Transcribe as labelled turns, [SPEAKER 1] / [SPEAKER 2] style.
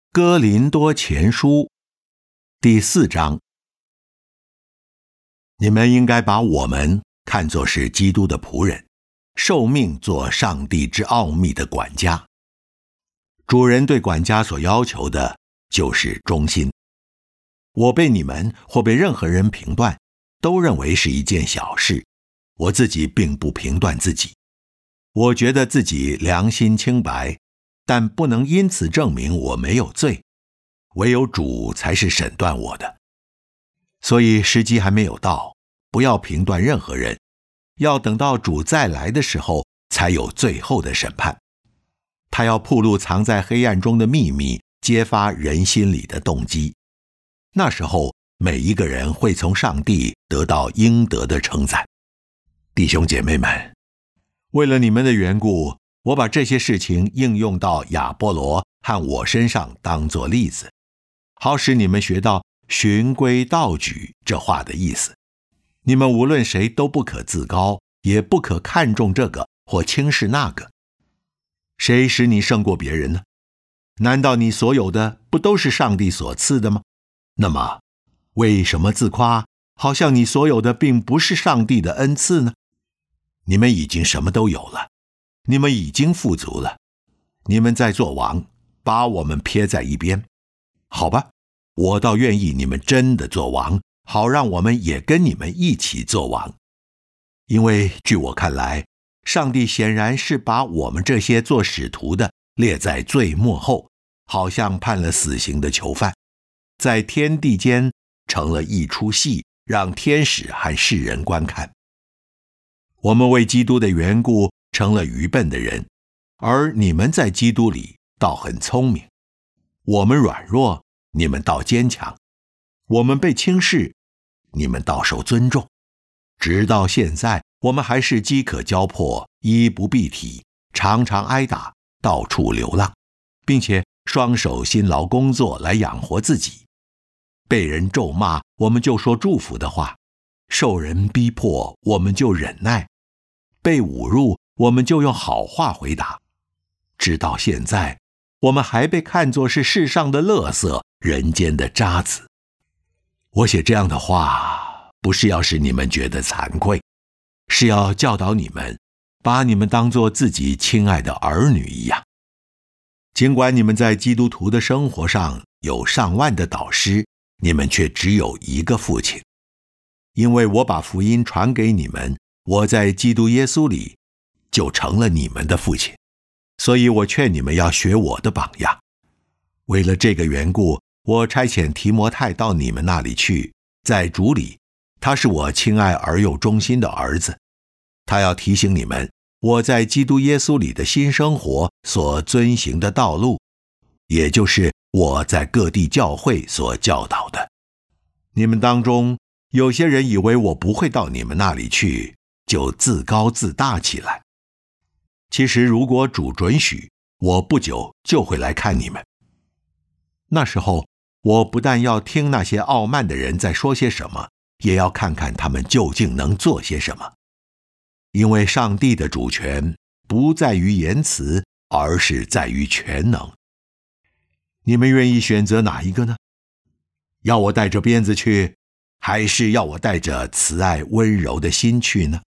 [SPEAKER 1] 哥林多前书第4章。你们应该把我们看作是基督的仆人，受命做上帝之奥秘的管家。主人对管家所要求的就是忠心。我被你们或被任何人评断，都认为是一件小事，我自己并不评断自己。我觉得自己良心清白，但不能因此证明我没有罪，唯有主才是审断我的。所以时机还没有到，不要评断任何人，要等到主再来的时候，才有最后的审判。他要暴露藏在黑暗中的秘密，揭发人心里的动机。那时候，每一个人会从上帝得到应得的称赞。弟兄姐妹们，为了你们的缘故，我把这些事情应用到亚波罗和我身上当作例子，好使你们学到循规蹈矩这话的意思。你们无论谁都不可自高，也不可看重这个或轻视那个。谁使你胜过别人呢？难道你所有的不都是上帝所赐的吗？那么为什么自夸，好像你所有的并不是上帝的恩赐呢？你们已经什么都有了，你们已经富足了，你们在做王，把我们撇在一边。好吧，我倒愿意你们真的做王，好让我们也跟你们一起做王。因为据我看来，上帝显然是把我们这些做使徒的列在最末后，好像判了死刑的囚犯，在天地间成了一出戏，让天使和世人观看。我们为基督的缘故成了愚笨的人，而你们在基督里倒很聪明。我们软弱，你们倒坚强；我们被轻视，你们倒受尊重。直到现在，我们还是饥渴交迫，衣不蔽体，常常挨打，到处流浪，并且双手辛劳工作来养活自己。被人咒骂，我们就说祝福的话；受人逼迫，我们就忍耐；被侮辱，我们就用好话回答。直到现在，我们还被看作是世上的垃圾，人间的渣滓。我写这样的话，不是要使你们觉得惭愧，是要教导你们，把你们当作自己亲爱的儿女一样。尽管你们在基督徒的生活上有上万的导师，你们却只有一个父亲。因为我把福音传给你们，我在基督耶稣里就成了你们的父亲，所以我劝你们要学我的榜样。为了这个缘故，我差遣提摩太到你们那里去，在主里，他是我亲爱而又忠心的儿子。他要提醒你们，我在基督耶稣里的新生活所遵行的道路，也就是我在各地教会所教导的。你们当中有些人以为我不会到你们那里去，就自高自大起来。其实如果主准许，我不久就会来看你们。那时候，我不但要听那些傲慢的人在说些什么，也要看看他们究竟能做些什么。因为上帝的主权不在于言辞，而是在于全能。你们愿意选择哪一个呢？要我带着鞭子去，还是要我带着慈爱温柔的心去呢？